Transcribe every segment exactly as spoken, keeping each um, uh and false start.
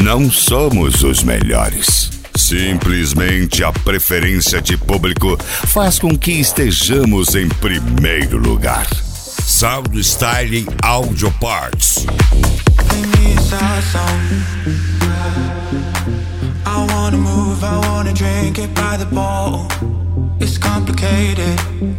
Não somos os melhores. Simplesmente a preferência de público faz com que estejamos em primeiro lugar. Sound Styling Audio Parts. I wanna move, I wanna drink it by the bowl. It's complicated,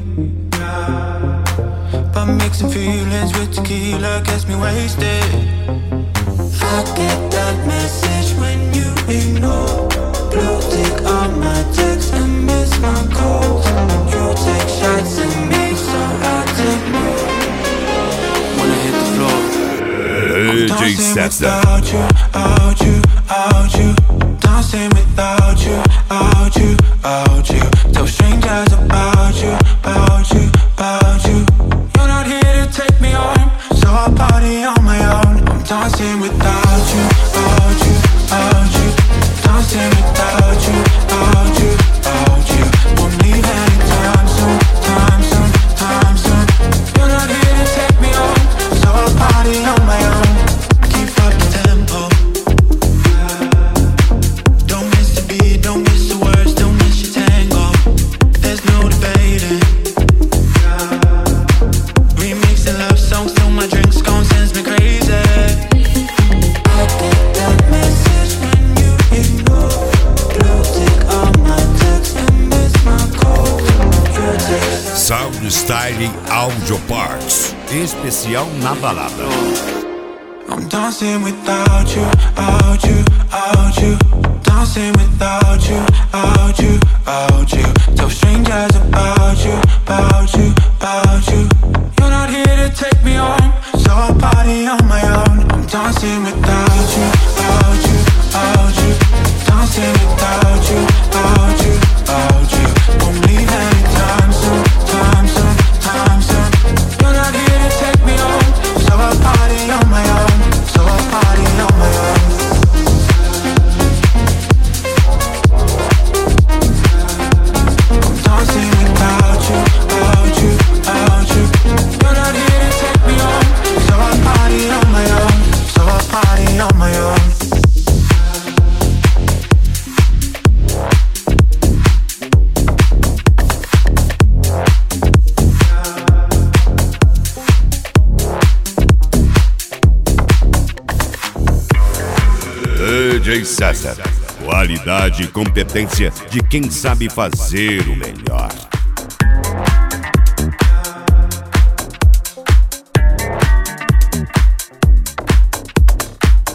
but mixing feelings with tequila gets me wasted. I get that message when you ignore. Blue tick on my text and miss my calls. You take shots at me, so I take more. Wanna hit the floor. D J César. Without you, out you, out you. Dancing without you, out you, out you. Tell strangers about you, about you, about you. You're not here to take me home, so I party on my own. I'm dancing without you, out you, out you. Dancing without you, out you, out you. Won't leave anytime soon, time soon, time soon. You're not here to take me home, so I party on my own. Keep up the tempo. Don't miss the beat, don't miss the words, don't miss your tango. There's no debating. Remix the love songs till my drinks gone, sends me crazy. I get that message when you ignore. Blue tick on my text and miss my call. You take Sound Styling Audio Parts. Especial na balada. I'm dancing without you, out you, out you. Dancing without you, out you, out you. Tell strangers about you, about you, about you. You're not here to take me home, so I party on my own. I'm dancing without you, out you, out you. Dancing without you, out you, out you. Won't leave anytime soon, time soon, time soon. You're not here to take me home, so I party on my own. So I party on my own. I'm dancing without you, out you, out you. You're not here to take me home, so I party on my own. So I party on my own. D J César. Qualidade e competência de quem sabe fazer o melhor.